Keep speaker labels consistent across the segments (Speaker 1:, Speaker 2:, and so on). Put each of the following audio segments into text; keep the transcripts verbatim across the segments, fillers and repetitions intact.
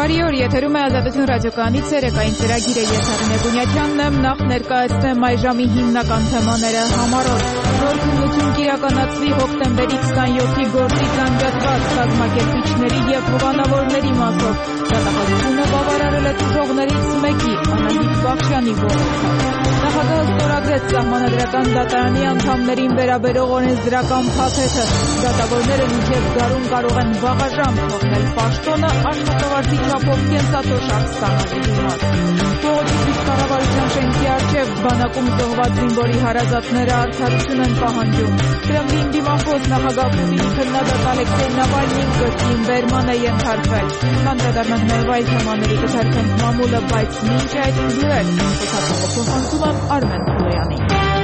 Speaker 1: Բարի օր, եթերում է Ազատություն ռադիոկայանի ցերեկային ծրագիրը, ես Արինե Գունյատյանն եմ, նախ ներկայացնեմ այժմի հիմնական թեմաները համառոտ։ Որ քննություն կիրականացվի հոկտեմբերի քսանյոթի գործից անջատված կազմակերպիչների եւ հովանավորների մասով։ Դատախազությունը բավարարել է թողներից մեկի, Անահիտ Բախշյանի ողջույնով։ Նախագահը ստորագրեց Սահմանադրական դատարանի անդամներին վերաբերող օրենսդրական փաթեթը։ Դատավորները մինչև գարուն կարող են վաղաժամ թողնել պաշտոնը աշխատավարձի չափով կենսաթոշակ ստանալու դիմաց։ Բողոքի կառավարության շենքի առջև բանակում զոհված զինվորի հարազատները արդարություն են պահանջում։ Կրեմլին դիմախոս նախագահ Պուտինի քննադատ Ալեքսեյ Նավալնին կրկին բերման է ենթարկվել։ Անդրադառնանք նաև այլ թեմաների կթերքենք մամուլը, բայց մինչ այդ լուրեր խոսակցողը փոխանցում եմ Արմեն Խուլեյանին։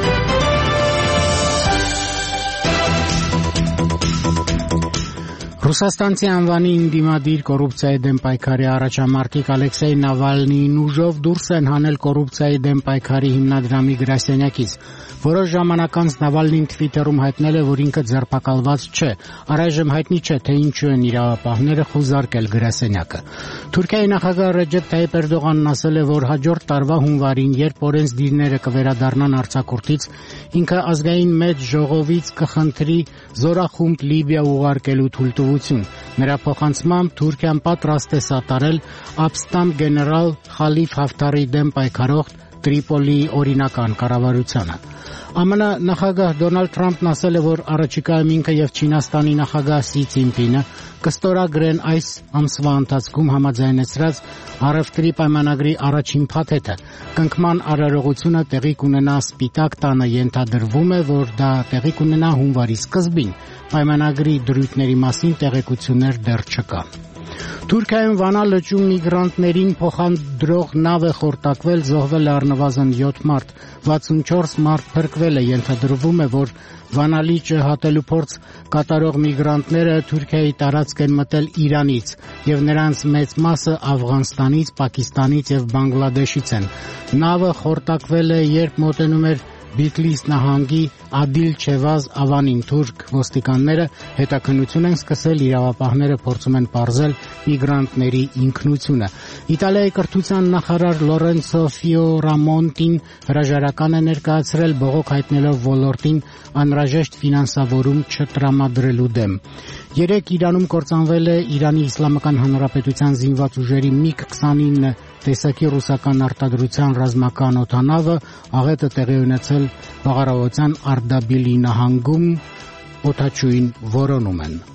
Speaker 2: Ռուսաստանցի անվանի ընդդիմադիր կոռուպցիայի դեմ պայքարի առաջամարտիկ Ալեքսեյ Նավալնիին ուժով դուրս են հանել կոռուպցիայի դեմ պայքարի հիմնադրամի գրասենյակից։ Որոշ ժամանակ անց Նավալնին Թվիտերում հայտնել է, որ ինքը ձերբակալված չէ։ Առայժմ հայտնի չէ, թե ինչու են իրավապահները խուզարկել գրասենյակը։ Թուրքիայի նախագահ Ռեջեփ Թայիփ Էրդողանն ասել է, որ հաջորդ տարվա հունվարին, երբ օրենսդիրները կվերադառնան արձակուրդից, ինքը ազգային մեծ ժողովից կխնդրի զորախումբ Լիբիա ուղարկելու թույլտվություն։ Նրա փոխանցմամբ Թուրքիան պատրաստ է սատարել ապստամբ գեներալ Խալիֆ Հաֆթարի դեմ պայքարող Տրիպոլիի օրինական կառավարությանը։ ԱՄՆ նախագահ Դոնալդ Թրամփն ասել է, որ առաջիկայում ինքը եւ Չինաստանի նախագահ Սի Ցինպինը կստորագրեն այս ամսվա ընթացքում համաձայնեցրած առևտրի պայմանագրի առաջին փաթեթը։ Կնքման արարողությունը տեղի կունենա Սպիտակ տանը, ենթադրվում է, որ դա տեղի կունենա հունվարի սկզբին։ Պայմանագրի դրույթների մասին տեղեկություններ դեռ չկան։ Թուրքիայում Վանա լճում միգրանտներին փոխադրող նավ է խորտակվել, զոհվել է առնվազն յոթ մարդ, վաթսունչորս մարդ փրկվել է, ենթադրվում է, որ Վանա լիճը հատելու փորձ կատարող միգրանտները Թուրքիայի տարածք են մտել Իրանից եւ նրանց մեծ մասը Աֆղանստանից, Պակիստանից եւ Բանգլադեշից են։ Նավը խորտակվել է, երբ մոտենում էր Բիթլիս նահանգի Ադիլ Չեվազ ավանին։ Թուրք ոստիկանները հետաքննություն են սկսել, իրավապահները փորձում են պարզել միգրանտների ինքնությունը։ Իտալիայի կրթության նախարար Լորենցո Ֆիորամոնտին հրաժարական է ներկայացրել, բողոք հայտնելով ոլորտին անհրաժեշտ ֆինանսավորում չտրամադրելու դեմ։ Երեկ Իրանում կործանվել է Իրանի Իսլամական Հանրապետության զինված ուժերի միգ քսանինը տեսակի ռուսական արտադրության ռազմական օդանավը, աղետը տեղի ունեցել Բաղարավոցյան Արդաբիլի նահանգում, օդաչուին որոնում են։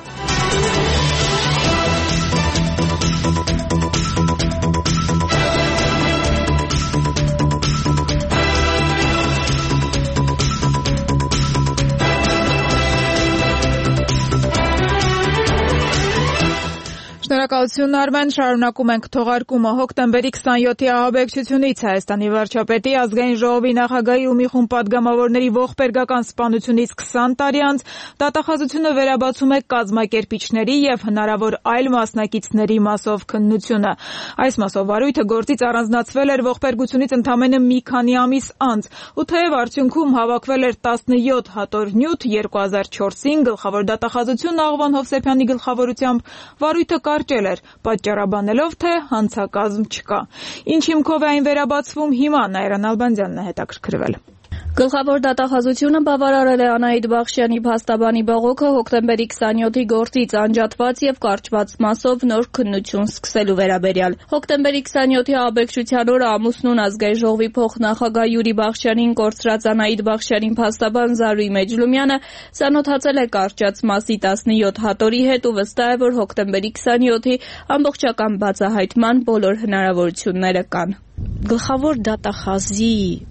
Speaker 1: Շնորհակալություն Արմեն, շարունակում ենք թողարկումը։ Հոկտեմբերի քսանյոթի ահաբեկչությունից Հայաստանի վարչապետի, ազգային ժողովի նախագահի ու մի խումբ պատգամավորների ողբերգական սպանությունից քսան տարի անց դատախազությունը վերաբացում է կազմակերպիչների եւ հնարավոր այլ մասնակիցների մասով քննությունը։ Այս մասով վարույթը գործից առանձնացվել էր ողբերգությունից ընդամենը մի քանի ամիս անց, ու թեև արդյունքում հավաքվել էր տասնյոթ հատոր նյութ, երկու հազար չորսին գլխավոր դատախազությունը Աղվան Հովսեփյանի գլխավորությամբ վարույթը կարճել էր, պատճառաբանելով, թե հանցակազմ չկա։ Ինչ հիմքով է այն վերաբացվում հիմա, Նայիրան Ալբանդյանն է հետաքրքրվել։
Speaker 3: Գլխավոր դատախազությունը բավարարել է Անահիտ Բախշյանի փաստաբանի բողոքը հոկտեմբերի քսանյոթի գործից անջատված եւ կարճված մասով նոր քննություն սկսելու վերաբերյալ։ Հոկտեմբերի քսանյոթի ահաբեկչության օրը ամուսնուն ազգային ժողովի փոխնախագահ Յուրի Բախշյանին կորցրած Անահիտ Բախշյանին փաստաբան Զարուհի Մեջլումյանը ծանոթացել է կարճած մասի տասնյոթ հատորի հետ ու վստահ է, որ հոկտեմբերի քսանյոթի ամբողջական բացահայտման բոլոր հնարավորությունները կան։
Speaker 4: Գլխավոր դատախազի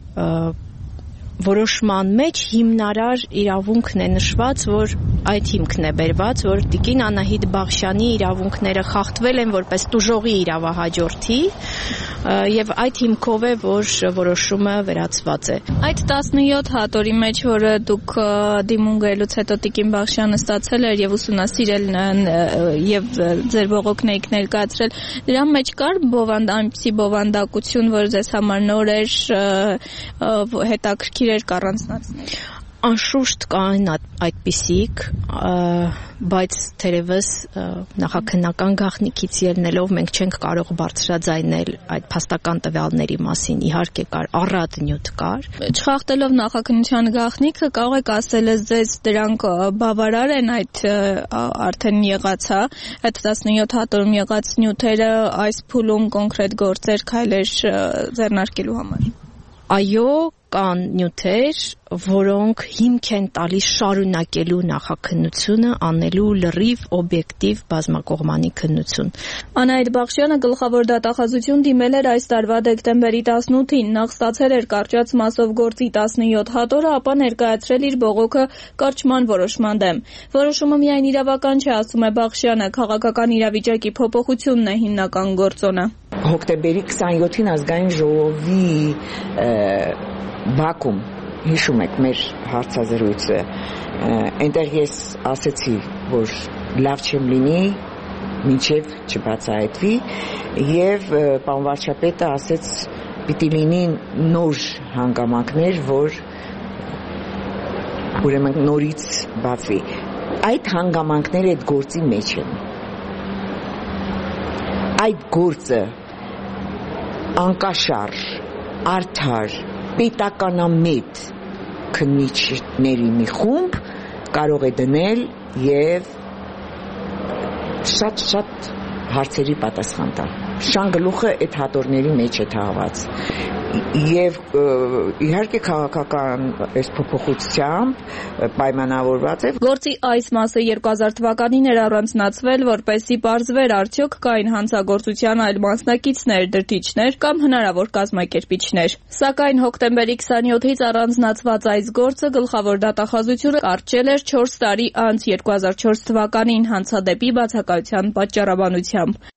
Speaker 4: որոշման մեջ հիմնարար իրավունքն է նշված, որ այդ հիմքն է բերված, որ տիկին Անահիտ Բախշյանի իրավունքները խախտվել են որպես տուժողի իրավահաջորդի եւ այդ հիմքով է, որ որոշումը վերացված է։
Speaker 3: Այդ տասնյոթ հատորի մեջ, որը դուք դիմում գելուց հետո տիկին Բախշյանը ստացել էր եւ ուսումնասիրել եւ ձեր բողոքն եք ներկայացրել, դրա մեջ կար բովանդ այնպիսի բովանդակություն, որ ձեզ համար նոր էր, հետաքրքիր էր կառանձնացնել։
Speaker 4: Անշուշտ կային այդպիսիք, բայց թերևս նախաքննական գաղտնիքից ելնելով մենք չենք կարող բարձրաձայնել այդ փաստական տվյալների մասին, իհարկե կար առատ նյութ կար։
Speaker 3: Չխախտելով նախաքննության գաղտնիքը, կարող եք ասել ձեզ դրանք բավարար են այդ արդեն եղած, հա, այդ տասնյոթ հատորում եղած նյութերը այս փուլում կոնկրետ գործեր, քայլեր ձեռնարկելու համար։
Speaker 4: Այո, կան նյութեր, որոնք հիմք են տալիս շարունակելու նախաքննությունը, անելու լրիվ օբյեկտիվ բազմակողմանի քննություն։
Speaker 3: Անահիտ Բախշյանը գլխավոր դատախազություն դիմել էր այս տարվա դեկտեմբերի տասնութին, նախ ստացել էր կարճած մասով գործի տասնյոթ հատորը, ապա ներկայացրել իր բողոքը կարճման որոշման դեմ։ Որոշումը միայն իրավական չէ, ասում է Բախշյանը, քաղաքական իրավիճակի փոփոխությունն է հիմնական գործոնը։
Speaker 5: Հոկտեմբերի քսանյոթին ազգային ժողովի Բաքում, հիշում եք մեր հարցազրույցը, այնտեղ ես ասեցի, որ լավ չեմ լինի, մինչև չբացահայտվի, եւ պարոն վարչապետը ասեց, պիտի լինի նոր հանգամանքներ, որ ուրեմն նորից բացվի։ Այդ հանգամանքները այդ գործի մեջ են։ Այդ գործը անկաշառ, արդար, պետականամետ քննիչների մի խումբ կարող է դնել եւ շատ-շատ հարցերի պատասխան տալ։ Շանգլուխը այդ հատորների մեջ է թաղված։ Եվ իհարկե քաղաքական այս փոփոխությամբ պայմանավորված է։
Speaker 3: Գործի այս մասը երկու հազար թվականին էր առանձնացվել, որպեսզի պարզվեր արդյոք կային հանցագործության այլ մասնակիցներ, դրդիչներ կամ հնարավոր կազմակերպիչներ։ Սակայն հոկտեմբերի քսանյոթից առանձնացված այս գործը գլխավոր դատախազությունը կարճել էր չորս տարի անց երկու հազար չորս թվականին հանցադեպի բացակայության պատճառաբանությամբ։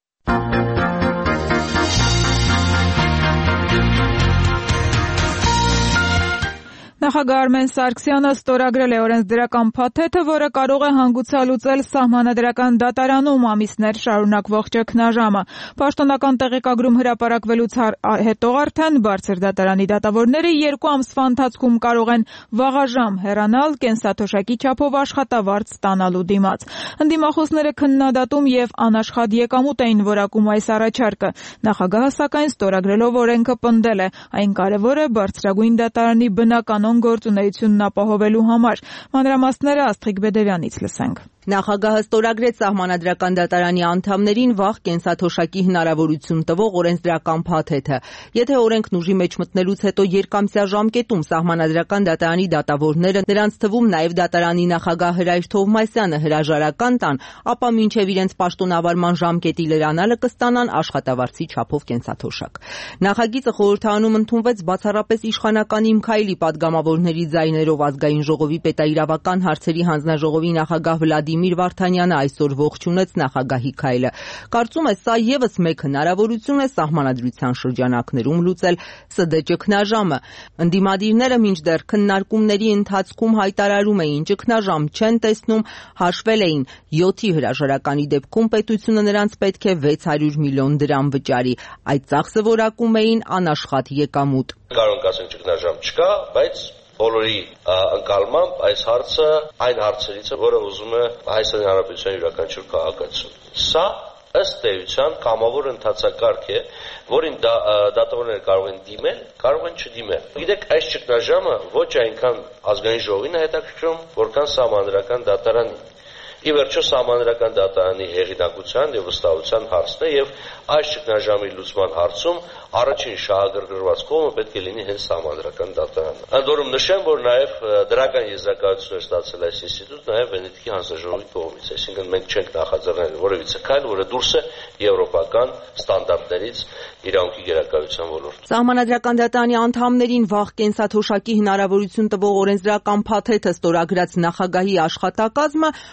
Speaker 1: Նախագահ Արմեն Սարգսյանը ստորագրել է օրենսդրական փաթեթը, որը կարող է հանգուցալուծել սահմանադրական դատարանում ամիսներ շարունակվող ճգնաժամը։ Պաշտոնական տեղեկագրում հրապարակվելուց հետո արդեն բարձր դատարանի դատավորները երկու ամսվա ընթացքում կարող են վաղաժամ հեռանալ կենսաթոշակի չափով աշխատավարձ ստանալու դիմաց։ Ընդդիմախոսները քննադատում եւ անաշխատ եկամուտ էին որակում այս առաջարկը։ Նախագահը սակայն ստորագրելով օրենքը պնդել է, այն կարևոր է բարձրագույն դատարանի բնականոն գործունեությունն ապահովելու համար։ Մանրամասները Աստղիկ Բեդևյանից լսենք։
Speaker 6: Նախագահը ստորագրեց սահմանադրական դատարանի անդամներին վաղ կենսաթոշակի հնարավորություն տվող օրենսդրական փաթեթը։ Եթե օրենքն ուժի մեջ մտնելուց հետո երկամսյա ժամկետում սահմանադրական դատարանի դատավորները, նրանց թվում նաև դատարանի նախագահ Հրայր Թովմասյանը հրաժարական տան, ապա մինչև իրենց պաշտոնավարման ժամկետի լրանալը կստանան աշխատավարձի չափով կենսաթոշակ։ Նախագիծը խորհրդարանում ընդունվեց բացառապես իշխանական Իմ Քայլի պատգամավորների ձայներով ազգային ժողովի պետաիրավական հարցերի հանձնաժողովի նախագահ Վլադիմիր Վարդանյանը այսօր ողջունեց նախագահի քայլը։ Կարծում է, սա եւս մեկ հնարավորություն է սահմանադրության շրջանակներում լուծել ՍԴ ճգնաժամը։ Ընդդիմադիրները մինչդեռ քննարկումների ընթացքում հայտարարում էին, ճգնաժամ չեն տեսնում, հաշվել էին յոթի հրաժարականի դեպքում պետությունը նրանց պետք է վեց հարյուր միլիոն դրամ վճարի։ Այդ ծախսը որակում էին անաշխատ եկամուտ։
Speaker 7: Կարող ենք ասենք ճգնաժամ չկա, բայց բոլորի ընկալմամբ այս հարցը այն հարցերից է, որը ուզում է Հայաստանի Հանրապետության յուրաքանչյուր քաղաքացի։ Սա ըստ էության կամավոր ընթացակարգ է, որին դատավորները կարող են դիմել, կարող են չդիմել։ Գիտեք, այս ճգնաժամը ոչ այնքան ազգային ժողովին է հետաքրքրում, որքան սահմանադրական դատարանին։ Ի վերջո սահմանադրական դատարանի հեղինակության եւ վստահության հարցն է եւ այս ճգնաժամի լուծման հարցում առաջին շահագրգռված կողմը պետք է լինի հենց սահմանադրական դատարանը։ Ընդ որում նշեմ, որ նաեւ դրական եզրակացություն է ստացել այս ինստիտուտը նաեւ Վենետիկի հանձնաժողովի կողմից, այսինքն մենք չենք նախաձեռնել որևիցե քայլ, որը դուրս է եվրոպական ստանդարտներից իրավունքի գերակայության ոլորտում։
Speaker 6: Սահմանադրական դատարանի անդամներին վաղ կենսաթոշակի հնարավորություն տվող օրենսդրական փաթեթը ստորագրած նախագահի աշխատակազմը հարկ է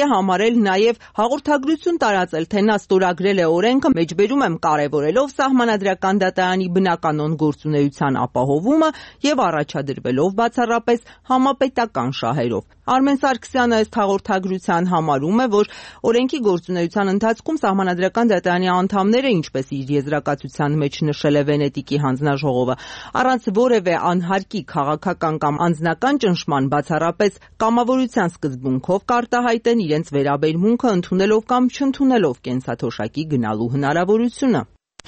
Speaker 6: է համարել նաև հաղորդագրություն տարածել, թե նա ստորագրել է օրենքը, մեջբերում եմ կարևորելով Սահմանադրական դատարանի բնականոն գործունեության ապահովումը եւ առաջադրվելով բացառապես համապետական շահերով։ Արմեն Սարգսյանը ըստ հաղորդագրության համարում է, որ օրենքի գործունեության ընթացքում Սահմանադրական դատարանի անդամները, ինչպես իր եզրակացության մեջ նշել է Վենետիկի հանձնաժողովը, առանց որևէ անհարկի քաղաքական կամ անձնական ճնշման բացառապես կամավորության սկզբունքով կարտահայտեն իրենց վերաբերմունքը ընդունելով կամ չընդունելով կենսաթոշակի գնալու հնարավորությունը։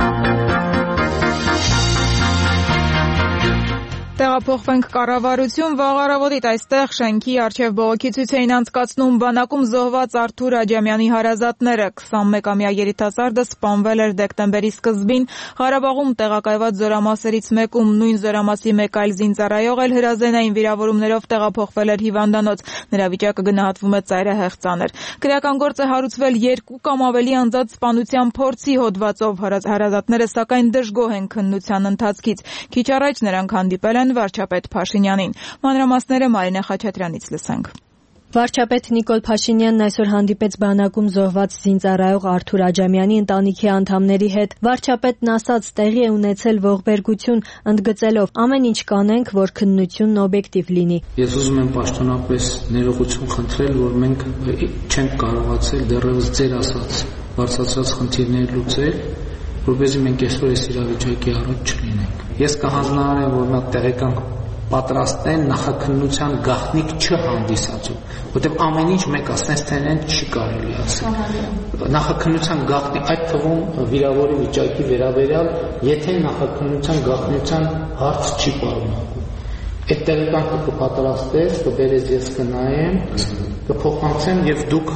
Speaker 1: Տեղափոխվենք կառավարություն, վաղ առավոտից այստեղ շենքի առջև բողոքի ցույց էին անցկացնում բանակում զոհված Արթուր Աջամյանի հարազատները։ քսանմեկամյա երիտասարդը սպանվել էր դեկտեմբերի սկզբին Ղարաբաղում տեղակայված զորամասերից մեկում, նույն զորամասի մեկ այլ զինծառայող էլ հրազենային վիրավորումներով տեղափոխվել էր հիվանդանոց։ Նրա վիճակը գնահատվում է ծայրահեղ ծանր։ Քրեական գործ է հարուցվել երկու կամ ավելի անձանց սպանության փորձի հոդվածով, հարազատները սակայն դժգոհ են քննության ընթացքից։ Քիչ առաջ նրանք հանդիպել են վարչապետ Փաշինյանին։ Մանրամասները Մարինե Խաչատրյանից լսենք։
Speaker 8: Վարչապետ Նիկոլ Փաշինյանն այսօր հանդիպեց բանակում զոհված զինծառայող Արթուր Աջամյանի ընտանիքի անդամների հետ։ Վարչապետն ասաց, տեղի է ունեցել ողբերգություն, ընդգծելով ամեն ինչ կանենք, որ քննությունն օբյեկտիվ լինի։
Speaker 9: Ես ուզում եմ պաշտոնապես ներողություն խնդրել, որ մենք չենք կարողացել դեռևս ձեր ասած բարձրացած խնդիրներ լուծել, որպեսզի մենք այսօր այս իրավիճակի առաջ չլինենք։ Ես կհանձնարարեմ, որ նա տեղեկան պատրաստեն նախաքննության գաղտնիք չհանդիսացում, որտեղ ամեն ինչ մեկ ասես թե նեն չի կարելի ասել։ Նախաքննության գաղտնիք, այդ թվում վիրավորի վիճակի վերաբերյալ, եթե նախաքննության գաղտնիության հարց չի պարունակում։ Այդ տեղեկանքը կպատրաստես, կբերես ես կնայեմ, կփոխանցեմ եւ դուք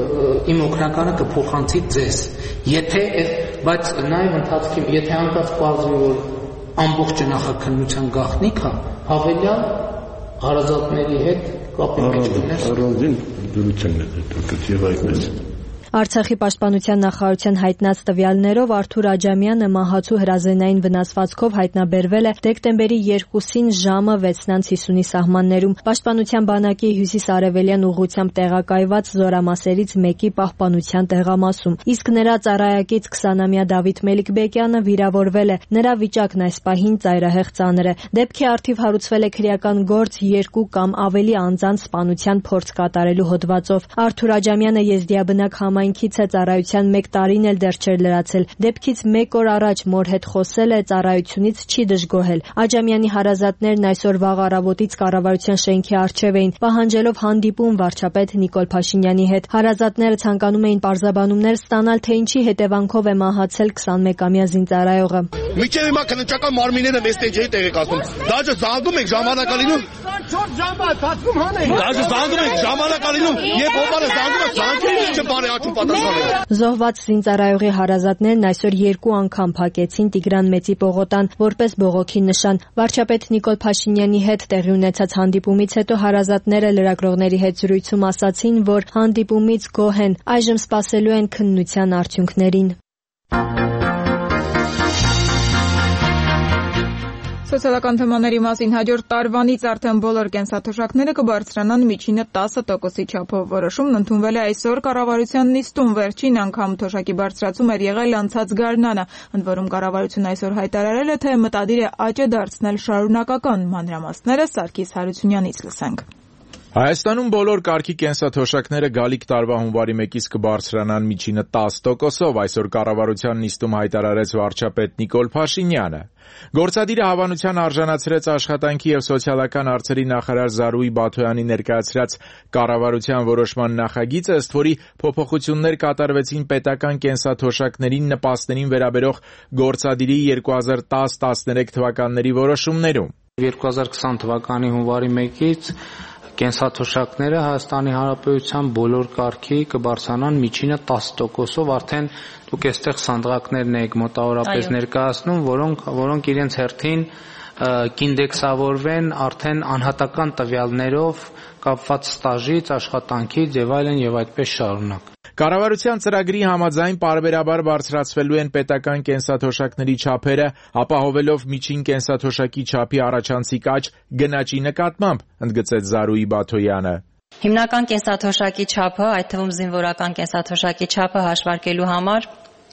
Speaker 9: իմ օգնականը կփոխանցի ձեզ։ Եթե բայց նաեւ ընթացքի, եթե անկած պարզվի, որ ամբողջ նախաքննության գաղտնիքը հավելյալ հարազատների հետ կապի մեջ գտնես։
Speaker 10: Առանձին դրություն է դուք եւ այդպես։
Speaker 8: Արցախի պաշտպանության նախարարության հայտնած տվյալներով Արթուր Աջամյանը մահացու հրազենային վնասվածքով հայտնաբերվել է դեկտեմբերի երկուսին ժամը վեցն հիսունի սահմաններում պաշտպանության բանակի հյուսիս-արևելյան ուղղությամբ տեղակայված զորամասերից մեկի պահպանության տեղամասում, իսկ նրա ծառայակից քսանամյա Դավիթ Մելիքբեկյանը վիրավորվել է։ Նրա վիճակն այս պահին ծայրահեղ ծանր է։ Դեպքի առթիվ հարուցվել է քրեական գործ երկու կամ ավելի անձանց սպանության փորձ կատարելու հոդվածով։ Արթուր Աջամյանը եզդիաբնակ համայնքից է, ծառայության մեկ տարին էլ դեռ չէր լրացել։ Դեպքից մեկ օր առաջ մոր հետ խոսել է, ծառայությունից չի դժգոհել։ Աջամյանի հարազատներն այսօր վաղ առավոտից կառավարության շենքի առջև էին, պահանջելով հանդիպում վարչապետ Նիկոլ Փաշինյանի հետ։ Հարազատները ցանկանում էին պարզաբանումներ ստանալ, թե ինչի հետևանքով է մահացել քսանմեկամյա զինծառայողը։
Speaker 11: Միջև հիմա քննչական մարմինները մեզ տեջեի տեղեկացնում։ Դաժե զանգում ենք ժամանակալինում։ քսանչորս ժամ է ծածկում հանենք։ Դաժե զանգում ենք ժամանակալինում, երբ հոբարը զանգում է, զանգել չբարի աչու պատասխանել։
Speaker 8: Զոհված զինծառայողի հարազատներն այսօր երկու անգամ փակեցին Տիգրան Մեծի պողոտան որպես բողոքի նշան։ Վարչապետ Նիկոլ Փաշինյանի հետ տեղի ունեցած հանդիպումից հետո հարազատները լրագրողների հետ զրույցում ասացին, որ հանդիպումից գոհ են, այժմ սպասելու են քննության արդյունքներին։
Speaker 1: Սոցիալական թեմաների մասին հաջորդ տարվանից արդեն բոլոր կենսաթոշակները կբարձրանան միջինը տասը տոկոսի չափով։ Որոշումն ընդունվել է այսօր կառավարության նիստում, վերջին անգամ թոշակի բարձրացում էր եղել անցած գարնանը, ընդ որում կառավարությունն այսօր հայտարարել է, թե մտադիր է աճը դարձնել շարունակական։ Մանրամասները Սարգիս Հարությունյանից լսենք։
Speaker 12: Հայաստանում բոլոր կարգի կենսաթոշակները գալիք տարվա հունվարի մեկից կբարձրանան միջինը տասը տոկոսով, այսօր կառավարության նիստում հայտարարեց վարչապետ Նիկոլ Փաշինյանը։ Գործադիրը հավանության արժանացրեց աշխատանքի եւ սոցիալական հարցերի նախարար Զարուհի Բաթոյանի ներկայացրած կառավարության որոշման նախագիծը, ըստ որի փոփոխություններ կատարվեցին պետական կենսաթոշակներին նպաստներին վերաբերող գործադիրի երկու հազար տասը տասներեք թվականների որոշումներում։
Speaker 9: երկու հազար քսան թվականի հունվարի մեկից կենսաթոշակները Հայաստանի Հանրապետության բոլոր կարգի կբարձրանան միջինը տասը տոկոսով, արդեն դուք այստեղ սանդղակներն եք մոտավորապես ներկայացնում, որոնք որոնք իրենց հերթին կինդեքսավորվեն արդեն անհատական տվյալներով կապված ստաժից, աշխատանքից եւ այլն եւ այդպես շարունակ։
Speaker 12: Կառավարության ծրագրի համաձայն պարբերաբար բարձրացվելու են պետական կենսաթոշակների չափերը, ապահովելով միջին կենսաթոշակի չափի առաջանցիկ աճ գնաճի նկատմամբ, ընդգծեց Զարուհի Բաթոյանը։
Speaker 13: Հիմնական կենսաթոշակի չափը, այդ թվում զինվորական կենսաթոշակի չափը հաշվարկելու համար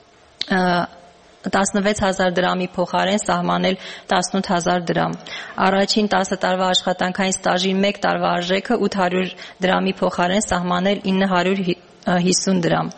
Speaker 13: տասնվեց հազար դրամի փոխարեն սահմանել տասնութ հազար դրամ։ Առաջին տասը տարվա աշխատանքային ստաժի մեկ տարվա արժեքը ութ հարյուր դրամի փոխարեն սահմանել ինը հարյուր հիսուն դրամ։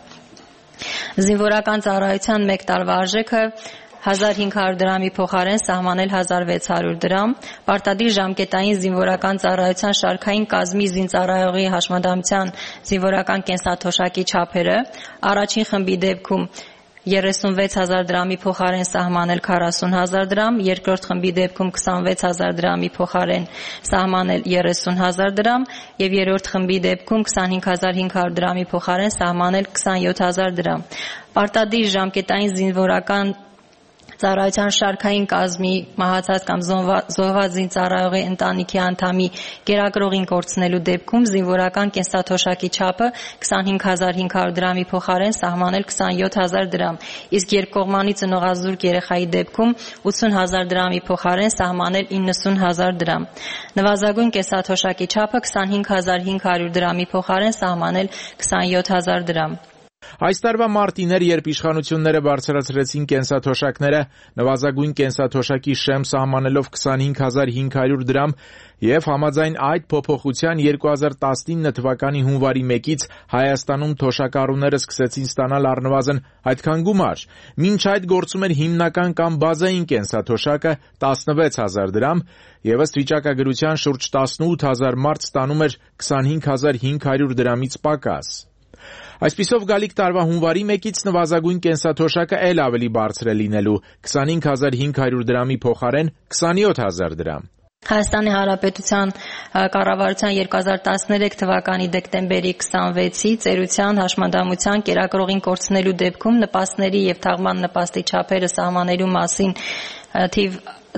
Speaker 13: Զինվորական ծառայության մեկ տարվա արժեքը հազար հինգ հարյուր դրամի փոխարեն սահմանել հազար վեց հարյուր դրամ։ Պարտադիր ժամկետային զինվորական ծառայության շարքային կազմի զինծառայողի հաշմանդամության զինվորական կենսաթոշակի չափերը առաջին խմբի դեպքում երեսունվեց հազար դրամի փոխարեն սահմանել քառասուն հազար դրամ, երկրորդ խմբի դեպքում քսանվեց հազար դրամի փոխարեն սահմանել երեսուն հազար դրամ եւ երրորդ խմբի դեպքում քսանհինգ հազար հինգ հարյուր դրամի փոխարեն սահմանել քսանյոթ հազար դրամ։ Պարտադիր ժամկետային զինվորական ծառայության շարքային կազմի մահացած կամ զոհված զինծառայողի ընտանիքի անդամի կերակրողին կորցնելու դեպքում զինվորական կենսաթոշակի չափը քսանհինգ հազար հինգ հարյուր դրամի փոխարեն սահմանել քսանյոթ հազար դրամ, իսկ երկկողմանի ծնողազուրկ երեխայի դեպքում ութսուն հազար դրամի փոխարեն սահմանել իննսուն հազար դրամ։ Նվազագույն կենսաթոշակի չափը քսանհինգ հազար հինգ հարյուր դրամի փոխարեն սահմանել քսանյոթ հազար դրամ։
Speaker 12: Այս տարվա մարտին էր, երբ իշխանությունները բարձրացրեցին կենսաթոշակները, նվազագույն կենսաթոշակի շեմ սահմանելով քսանհինգ հազար հինգ հարյուր դրամ եւ համաձայն այդ փոփոխության երկու հազար տասնինը թվականի հունվարի մեկից Հայաստանում թոշակառուները սկսեցին ստանալ առնվազն այդքան գումար։ Մինչ այդ գործում էր հիմնական կամ բազային կենսաթոշակը տասնվեց հազար դրամ եւ ըստ վիճակագրության շուրջ տասնութ հազար մարդ ստանում էր քսանհինգ հազար հինգ հարյուր դրամից պակաս։ Այսպիսով գալիք տարվա հունվարի մեկից նվազագույն կենսաթոշակը էլ ավելի բարձր է լինելու քսանհինգ հազար հինգ հարյուր դրամի փոխարեն քսանյոթ հազար դրամ։
Speaker 13: Հայաստանի Հանրապետության կառավարության երկու հազար տասներեք թվականի դեկտեմբերի քսանվեցի ծերության հաշմանդամության կերակրողին կորցնելու դեպքում նպաստների եւ թաղման նպաստի չափերը սահմանելու մասին թիվ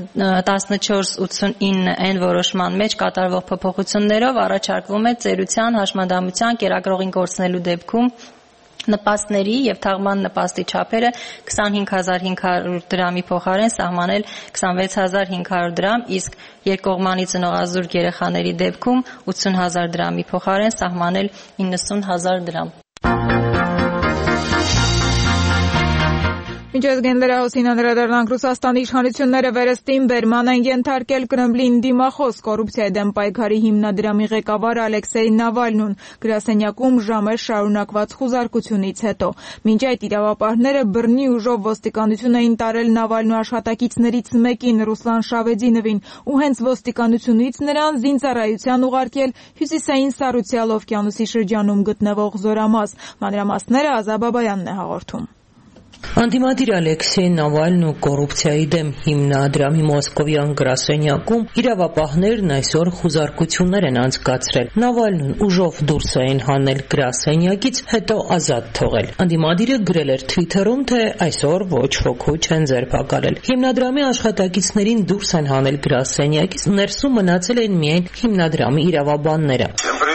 Speaker 13: տասնչորս ութսունինը N որոշման մեջ կատարվող փոփոխություններով առաջարկվում է ծերության հաշմանդամության կերակրողին կորցնելու դեպքում նպաստների եւ թաղման նպաստի չափերը քսանհինգ հազար հինգ հարյուր դրամի փոխարեն սահմանել քսանվեց հազար հինգ հարյուր դրամ, իսկ երկկողմանի ծնողազուրկ երեխաների դեպքում ութսուն հազար դրամի փոխարեն սահմանել իննսուն հազար դրամ։
Speaker 1: Մինչ այս գենդերահոսին անդրադառնանք Ռուսաստանի իշխանությունները վերստին բերման են ենթարկել Կրեմլին դիմախոս կոռուպցիայի դեմ պայքարի հիմնադրամի ղեկավար Ալեքսեյ Նավալնուն գրասենյակում ժամեր շարունակված խուզարկությունից հետո։ Մինչ այդ իրավապահները բռնի ուժով ոստիկանություն էին տարել Նավալնու աշխատակիցներից մեկին Ռուսլան Շավեդինովին ու հենց ոստիկանությունից նրան զինծառայության ուղարկել հյուսիսային Սառուցյալ օվկիանոսի շրջանում գտնվող Զորամաս։ Մանրամասները Ազա Բաբայանն է հաղորդում։
Speaker 14: Անդիմադիր Ալեքսեյ Նավալնու կոռուպցիայի դեմ հիմնադրամի մոսկովյան գրասենյակում իրավապահներն այսօր խուզարկություններ են անցկացրել։ Նավալնուն ուժով դուրս էին հանել գրասենյակից, հետո ազատ թողել։ Անդիմադիրը գրել էր Twitter-ում, թե այսօր ոչ ոքի չեն ձերբակալել։ Հիմնադրամի աշխատակիցներին դուրս են հանել գրասենյակից, ներսում մնացել են միայն հիմնադրամի իրավաբանները։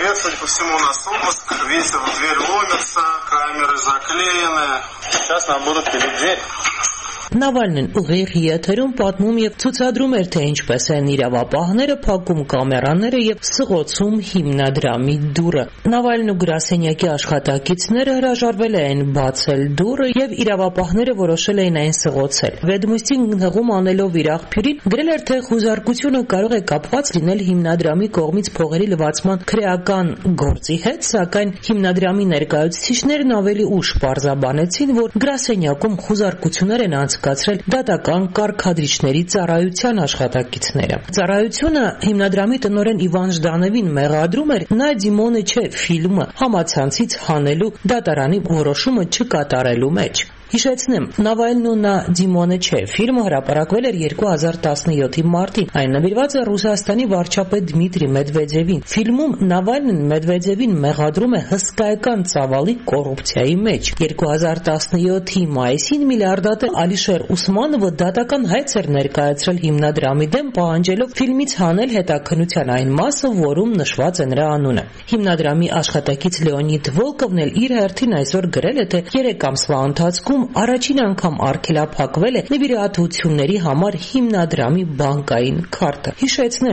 Speaker 14: Сейчас нам будут пилить дверь. Նավալնին ուղիղ եթերում պատմում եւ ցուցադրում էր, թե ինչպես են իրավապահները փակում կամերաները եւ սղոցում հիմնադրամի դուռը։ Նավալնու գրասենյակի աշխատակիցները հրաժարվել են բացել դուռը եւ իրավապահները որոշել էին այն սղոցել։ Վեդմուստին հղում անելով իր աղբյուրին գրել էր, թե խուզարկությունը կարող է կապված լինել հիմնադրամի կողմից փողերի լվացման քրեական գործի հետ, սակայն հիմնադրամի ներկայացուցիչներն ավելի ուշ պարզաբանեցին, որ գրասենյակում խուզարկություններ են կացրել դատական կարգադրիչների ծառայության աշխատակիցները։ Ծառայությունը հիմնադրամի տնօրեն Իվան Ժդանովին մեղադրում էր նա Դիմոնը չէ ֆիլմը համացանցից հանելու դատարանի որոշումը չկատարելու մեջ։ Հիշեցնեմ, Նավալնու նա Դիմոնը չէ ֆիլմը հրապարակվել էր երկու հազար տասնյոթի մարտին։ Այն նվիրված է Ռուսաստանի վարչապետ Դմիտրի Մեդվեդևին։ Ֆիլմում Նավալնին Մեդվեդևին մեղադրում է հսկայական ծավալի կոռուպցիայի մեջ։ երկու հազար տասնյոթի մայիսին միլիարդատեր Ալիշեր Ուսմանովը դատական հայց էր ներկայացրել հիմնադրամի դեմ, պահանջելով ֆիլմից հանել հետաքննության այն մասը, որում նշված է նրա անունը։ Հիմնադրամի աշխատակից Լեոնիդ Վոլկովն էլ իր հերթին այսօր գրել է, թե երեք ամսվա ընթացքում առաջին անգամ արգելափակվել է նվիրատվությունների համար հիմնադրամի բանկային քարտը։ Հիշեցնեմ,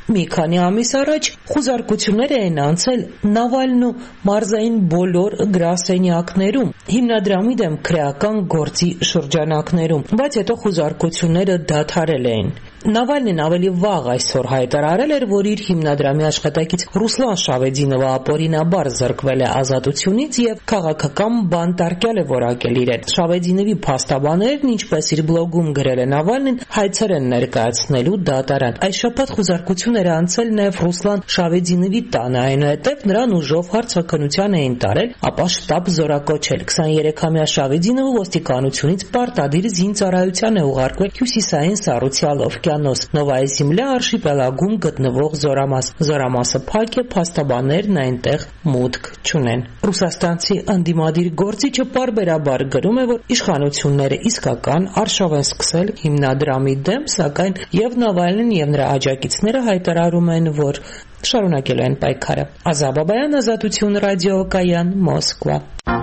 Speaker 14: Մի քանի ամիս առաջ խուզարկություններ էին անցել Նավալն ու մարզային բոլոր գրասենյակներում, հիմնադրամի դեմ քրեական գործի շրջանակներում, բայց հետո խուզարկությունները դադարել էին։ Նավալնին ավելի վաղ այսօր հայտարարել էր, որ իր հիմնադրամի աշխատակից Ռուսլան Շավեդինովը ապօրինաբար զրկվել է ազատությունից եւ քաղաքական բանտարկյալ է որակել իրեն։ Շավեդինովի փաստաբաններն, ինչպես իր բլոգում գրել է Նավալնին, հայցեր են ներկայացնելու դատարան։ Այս շաբաթ խուզարկությունները անցել նաեւ Ռուսլան Շավեդինովի տանը, այնուհետեւ նրան ուժով հարցաքննության էին տարել, ապա շտաբ զորակոչել։ քսաներեքամյա Շավեդինովը ոստիկանությունից պարտադիր զինծառայության է ուղարկվել հյուսիսային Սառուցյալով Նովայա Զեմլյա արշիպելագում գտնվող զորամաս։ Զորամասը փակ է, փաստաբաններն այնտեղ մուտք չունեն։ Ռուսաստանցի ընդդիմադիր գործիչը պարբերաբար գրում է, որ իշխանությունները իսկական արշավ են սկսել հիմնադրամի դեմ, սակայն եւ Նավալնին եւ նրա աջակիցները հայտարարում են, որ շարունակել են պայքարը։ Ազա Բաբայան, Ազատություն ռադիոկայան, Մոսկվա։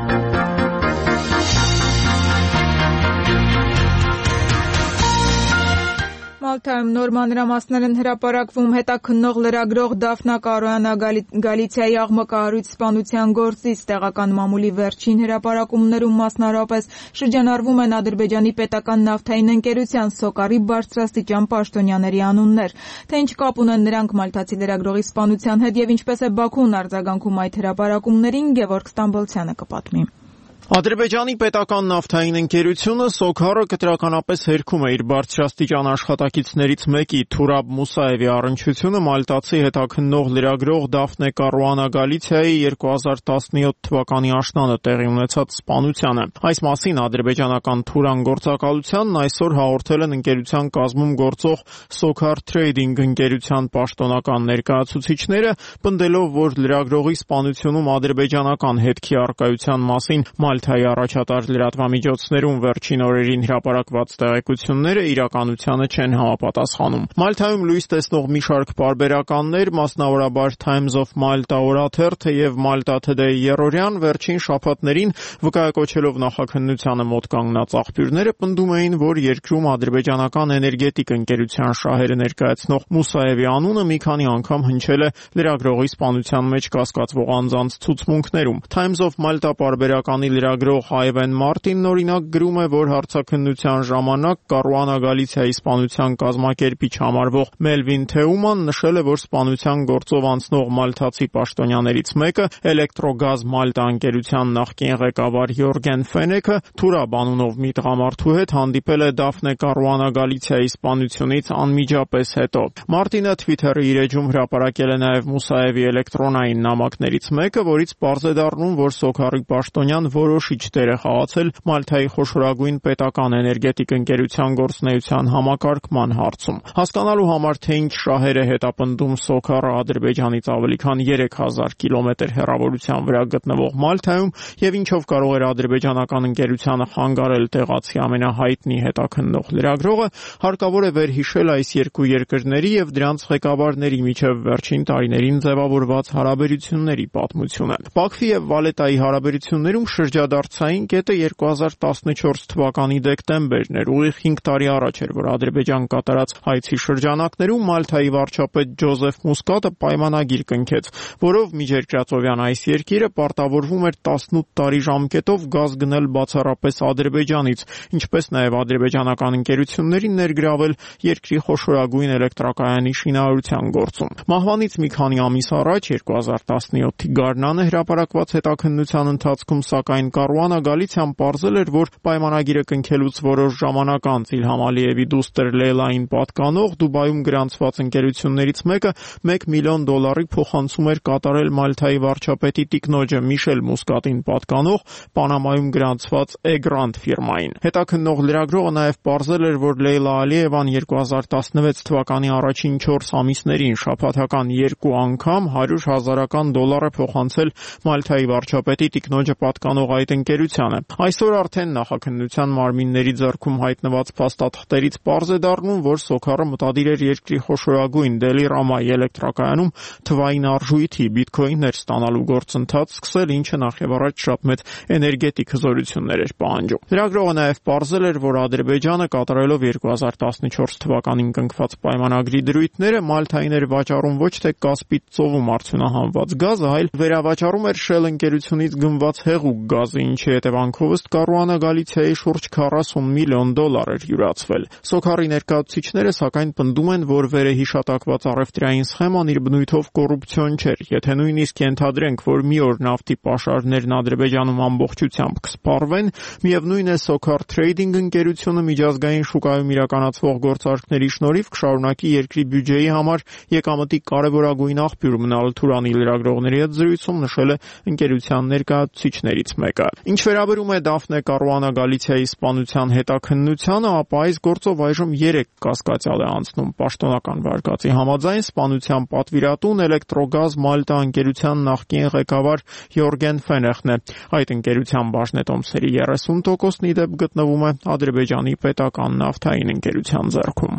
Speaker 1: Մալթայում նոր մանրամասներ են հրապարակվում հետաքննող լրագրող Դաֆնա Կարոյանը Գալիցիայի աղմկահարույց սպանության գործից տեղական մամուլի վերջին հրապարակումներում մասնավորապես շրջանառվում են Ադրբեջանի պետական նավթային ընկերության Սոկարի բարձրաստիճան պաշտոնյաների անուններ, թե ինչ կապ ունեն նրանք մալթացի լրագրողի սպանության հետ եւ ինչպես է Բաքուն արձագանքում այդ հրապարակումներին, Գևորգ Ստամբոլցյանը կպատմի։
Speaker 15: Ադրբեջանի պետական նավթային ընկերությունը Սոքարը կտրականապես հերքում է իր բարձրաստիճան աշխատակիցներից մեկի Թուրաբ Մուսաևի առնչությունը մալտացի հետաքննող լրագրող Դաֆնե Կարուանա Գալիցիայի երկու հազար տասնյոթ թվականի աշնանը տեղի ունեցած սպանությանը։ Այս մասին ադրբեջանական Թուրան գործակալությանն այսօր հաղորդել են ընկերության կազմում գործող Սոքար Թրեյդինգ ընկերության պաշտոնական ներկայացուցիչները, պնդելով, որ լրագրողի սպանությունում ադրբեջանական հետքի առկայության մասին Մալթայի առաջատար լրատվամիջոցներում վերջին օրերին հրապարակված տեղեկությունները իրականությանը չեն համապատասխանում։ Մալթայում լույս տեսնող մի շարք պարբերականներ, մասնավորաբար Times of Malta օրաթերթը եւ Malta Today երրորդյան վերջին շաբաթներին վկայակոչելով նախաքննությանը մոտ կանգնած աղբյուրները պնդում էին, որ երկրում ադրբեջանական էներգետիկ ընկերության շահերը ներկայացնող Մուսաևի անունը մի քանի անգամ հնչել է լրագրողի սպանության մեջ կասկածվող անձանց ցուցմունքներում։ Times of Malta պարբերականի լրագրող Այվեն Մարտինն օրինակ գրում է, որ հարցաքննության ժամանակ Կարուանա Գալիցիայի սպանության կազմակերպիչ համարվող Մելվին Թեուման նշել է, որ սպանության գործով անցնող մալթացի պաշտոնյաներից մեկը Էլեկտրոգազ Մալտա ընկերության նախկին ղեկավար Յորգեն Ֆենեքը Թուրաբ անունով մի տղամարդու հետ հանդիպել է Դաֆնե Կարուանա Գալիցիայի սպանությունից անմիջապես հետո։ Մարտինը Twitter-ի իր էջում հրապարակել է նաև Մուսաևի էլեկտրոնային նամակներից մեկը, որից պարզ է դառնում, որ Սոքարի պաշտոնյան որոշիչ դեր է խաղացել Մալթայի խոշորագույն պետական էներգետիկ ընկերության գործունեության համակարգման հարցում։ Հասկանալու համար, թե ինչ շահեր է հետապնդում Սոքարը Ադրբեջանից ավելի քան երեք հազար կիլոմետր հեռավորության վրա գտնվող Մալթայում եւ ինչով կարող էր ադրբեջանական ընկերությանը խանգարել տեղացի ամենահայտնի հետաքննող լրագրողը, հարկավոր է վերհիշել այս երկու երկրների եւ դրանց ղեկավարների միջև վերջին տարիներին ձևավորված հարաբերությունների պատմությունը։ Բաքվի եւ Վալետայի հարաբերություններում շրջադարձային կետը երկու հազար տասնչորս թվականի դեկտեմբերն էր, ուղիղ հինգ տարի առաջ էր, որ Ադրբեջան կատարած հայցի շրջանակներում Մալթայի վարչապետ Ջոզեֆ Մուսկատը պայմանագիր կնքեց, որով միջերկրածովյան այս երկիրը պարտավորվում էր տասնութ տարի ժամկետով գազ գնել բացառապես Ադրբեջանից, ինչպես նաև ադրբեջանական ընկերություններին ներգրավել երկրի խոշորագույն էլեկտրակայանի շինարարության գործում։ Մահվանից մի քանի ամիս առաջ երկու հազար տասնյոթի գարնանը հրապարակված հետաքննության ընթացքում սակայն Կարուանա Գալիցիան պարզել էր, որ պայմանագիրը կնքելուց որոշ ժամանակ անց Իլհամ Ալիևի դուստր Լեյլային պատկանող Դուբայում գրանցված ընկերություններից մեկը մեկ միլիոն դոլարի փոխանցում էր կատարել Մալթայի վարչապետի տիկնոջը Միշել Մուսկատին պատկանող Պանամայում գրանցված Էգրանտ ֆիրմային։ Հետաքննող լրագրողը նաև պարզել էր, որ Լեյլա Ալիևան երկու հազար տասնվեց թվականի առաջին չորս ամիսներին շաբաթական երկու անգամ հարյուր հազարական դոլար է փոխանցել Մալթայի վարչապետի տիկնոջը պատկանող այդ ընկերությանը։ Այսօր արդեն նախաքննության մարմինների ձեռքում հայտնված փաստաթղթերից պարզ է դառնում, որ Սոքարը մտադիր էր երկրի խոշորագույն Դելիրամայի էլեկտրակայանում թվային արժույթի բիտքոիններ ստանալու գործընթաց սկսել, ինչը նախևառաջ շատ մեծ էներգետիկ հզորություններ էր պահանջում։ Լրագրողը նաև պարզել էր, որ Ադրբեջանը կատարելով երկու հազար տասնչորս թվականին կնքված պայմանագրի դրույթները Մալթային էր վաճառում ոչ թե Կասպից ծովում արդյունահանված գազը, այլ վերավաճառում էր Shell ընկերությունից գնված հեղուկ գազը, ինչի հետևանքով ըստ Կարուանա Գալիցիայի շուրջ քառասուն միլիոն դոլար էր յուրացվել։ Սոքարի ներկայացուցիչները սակայն պնդում են, որ վերահիշատակված առևտրային սխեման իր բնույթով կոռուպցիոն չէր։ Եթե նույնիսկ ենթադրենք, որ մի օր նավթի պաշարներն Ադրբեջանում ամբողջությամբ կսպառվեն, միևնույն է Սոքար Trading ընկերությունը միջազգային շուկայում իրականացվող գործարքների շնորհիվ կշարունակի երկրի բյուջեի համար եկամտի կարևորագույն աղբյուր մնալ, Թուրանի լրագրողների հետ զրույցում նշել է ընկերության ներկայացուցիչներից մեկը։ Ինչ վերաբերում է Դաֆնե Կարուանա Գալիցիայի սպանության հետաքննությանը, ապա այս գործով այժմ երեք կասկածյալ է անցնում։ Պաշտոնական վարկածի համաձայն սպանության պատվիրատուն Էլեկտրոգազ Մալտա ընկերության նախկին ղեկավար Յորգեն Ֆենեխն է։ Այդ ընկերության բաժնետոմսերի երեսուն տոկոսն ի դեպ գտնվում է Ադրբեջանի պետական նավթային ընկերության ձեռքում։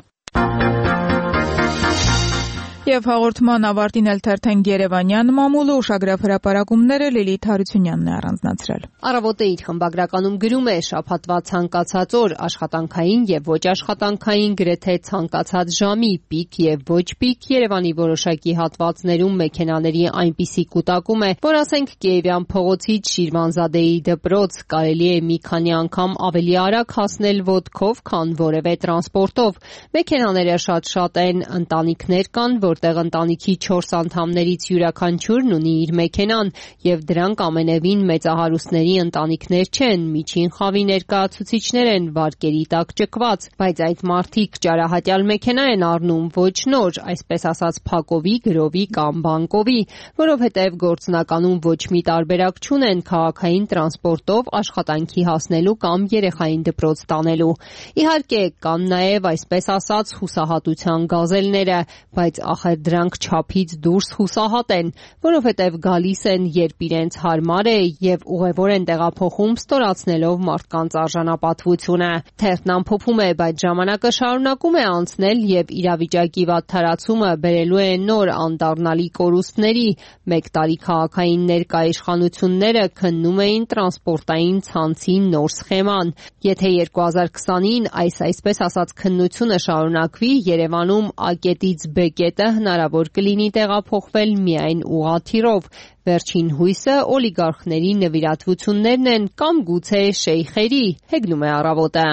Speaker 1: Եվ հաղորդման ավարտին էլ թերթենք Երևանյան մամուլը ուշագրավ հրապարակումները Լիլիթ Հարությունյանն է առանձնացրել։
Speaker 16: Առավոտը իր խմբագրականում գրում է շաբաթվա ցանկացած օր աշխատանքային եւ ոչ աշխատանքային գրեթե ցանկացած ժամի պիկ եւ ոչ պիկ Երևանի որոշակի հատվածներում մեքենաների այնպիսի կուտակում է, որ ասենք Կիևյան փողոցից Շիրվանզադեի դպրոց կարելի է մի քանի անգամ ավելի արագ հասնել ոտքով, քան որևէ տրանսպորտով։ Մեքենաները շատ-շատ են, ընտանիքներ կան, որտեղ ընտանիքի չորս անդամներից յուրաքանչյուրն ունի իր մեքենան, եւ դրանք ամենևին մեծահարուստների ընտանիքներ չեն, միջին խավի ներկայացուցիչներ են, վարկերի տակ ճկված, բայց այդ մարդիկ ճարահատյալ մեքենա են առնում, ոչ նոր, այսպես ասած փակովի, գրովի կամ բանկովի, որովհետեւ գործնականում ոչ մի տարբերակ չունեն քաղաքային տրանսպորտով աշխատանքի հասնելու կամ երեխային դպրոց տանելու։ Իհարկե, կան նաեւ այսպես ասած հուսահատության գազելները, բայց ախր դրանք չափից դուրս հուսահատ են, որովհետև գալիս են, երբ իրենց հարմար է եւ ուղևոր են տեղափոխում, ստորացնելով մարդկանց արժանապատվությունը։ Թերթն ամփոփում է, բայց ժամանակը շարունակում է անցնել եւ իրավիճակի վատթարացումը բերելու է նոր անդառնալի կորուստների։ Մեկ տարի քաղաքային ներկայիշխանությունները քննում էին տրանսպորտային ցանցի նոր սխեման։ Եթե երկու հազար քսանին այս այսպես ասած քննությունը շարունակվի, Երևանում A կետից B կետը հնարավոր կլինի տեղափոխվել միայն ուղղաթիռով։ Վերջին հույսը օլիգարխների նվիրատվություններն են կամ գուցե շեյխերի, հեգնում է Առավոտը։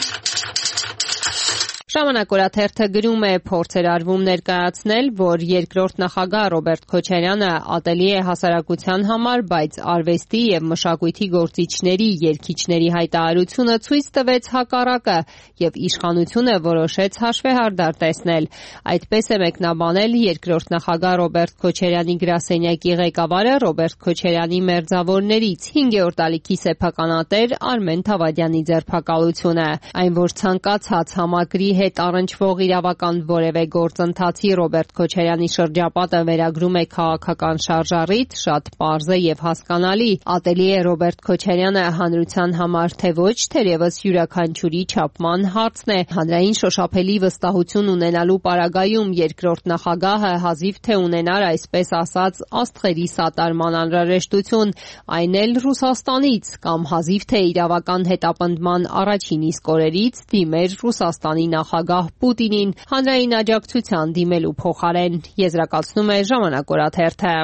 Speaker 16: Ժամանակ օրաթերթը գրում է, փորձ էր արվում ներկայացնել, որ երկրորդ նախագահ Ռոբերտ Քոչարյանը ատելի է հասարակության համար, բայց արվեստի եւ մշակույթի գործիչների, երգիչների հայտարարությունը ցույց տվեց հակառակը եւ իշխանությունը որոշեց հաշվեհարդար տեսնել։ Այդպես է մեկնաբանել երկրորդ նախագահ Ռոբերտ Քոչարյանի գրասենյակի ղեկավարը Ռոբերտ Քոչարյանի մերձավորներից հինգերորդ ալիքի սեփականատեր Արմեն Թավադյանի ձերբակալությունը։ Այն, որ ցանկացած համակրի հետ առնչվող իրավական որևէ գործընթացի Ռոբերտ Քոչարյանի շրջապատը վերագրում է քաղաքական շարժառիթ, շատ պարզ է եւ հասկանալի։ Ատելի է Ռոբերտ Քոչարյանը հանրության համար թե ոչ, թերևս յուրաքանչյուրի չափման հարցն է։ Հանրային շոշափելի վստահություն ունենալու պարագայում երկրորդ նախագահը հազիվ թե ունենար այսպես ասած աստղերի սատարման անհրաժեշտություն, այն էլ Ռուսաստանից, կամ հազիվ թե իրավական հետապնդման առաջին իսկ օրերից դիմեր Ռուսաստանի նախագահ Պուտինին հանրային աջակցության դիմելու փոխարեն, եզրակացնում է Ժամանակ օրաթերթը։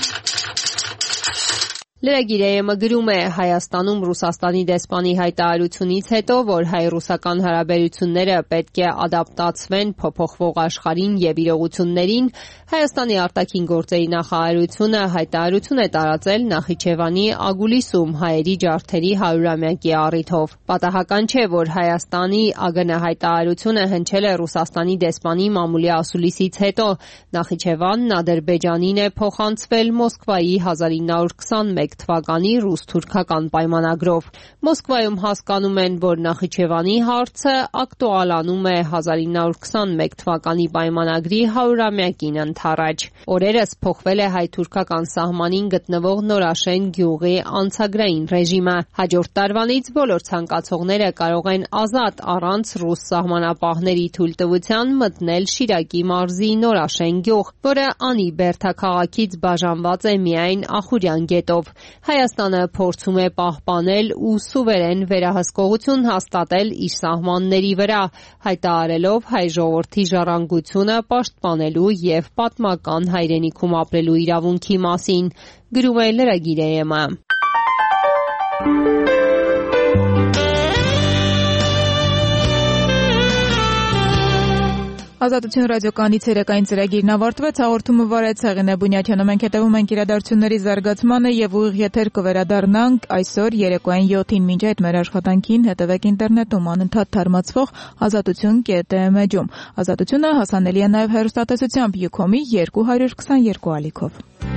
Speaker 16: Լրագիրը գրում է, Հայաստանում Ռուսաստանի դեսպանի հայտարարությունից հետո, որ հայ-ռուսական հարաբերությունները պետք է ադապտացվեն փոփոխվող աշխարհին եւ իրողություններին, Հայաստանի արտաքին գործերի նախարարությունը հայտարարություն է տարածել Նախիջևանի Ագուլիսում հայերի ջարդերի հարյուրամյակի առիթով։ Պատահական չէ, որ Հայաստանի ԱԳՆ հայտարարությունը հնչել է Ռուսաստանի դեսպանի մամուլի ասուլիսից հետո։ Նախիջևանն Ադրբեջանին է փոխանցվել Մոսկվայի հազար ինը հարյուր քսանմեկ մեկ թվականի ռուս-թուրքական պայմանագրով։ Մոսկվայում հասկանում են, որ Նախիջևանի հարցը ակտուալանում է հազար ինը հարյուր քսանմեկ թվականի պայմանագրի հարյուրամյակին ընդառաջ։ Օրերս փոխվել է հայ-թուրքական սահմանին գտնվող Նորաշեն գյուղի անցագրային ռեժիմը։ Հաջորդ տարվանից բոլոր ցանկացողները կարող են ազատ առանց ռուս սահմանապահների թույլտվության մտնել Շիրակի մարզի Նորաշեն գյուղ, որը Անի բերդաքաղաքից բաժանված է միայն Ախուրյան գետով։ Հայաստանը փորձում է պահպանել ու սուվերեն վերահսկողություն հաստատել իր սահմանների վրա, հայտարարելով հայ ժողովրդի ժառանգությունը պաշտպանելու եւ պատմական հայրենիքում ապրելու իրավունքի մասին, գրում է լրագիր է ԵՄ-ը։
Speaker 1: Ազատություն ռադիոկայանի ցերեկային ծրագիրն ավարտվեց, հաղորդումը վարեց Հեղինե Բունյաթյանը։ Մենք հետևում ենք իրադարձությունների զարգացմանը եւ ուղիղ եթեր կվերադառնանք այսօր երեկոյան յոթին։ Մինչ այդ մեր աշխատանքին հետևեք ինտերնետում անընդհատ թարմացվող ազատություն կետ էմ էջում։ Ազատությունը հասանելի է նաեւ հեռուստատեսությամբ Յուքոմի երկու հարյուր քսաներկու ալիքով։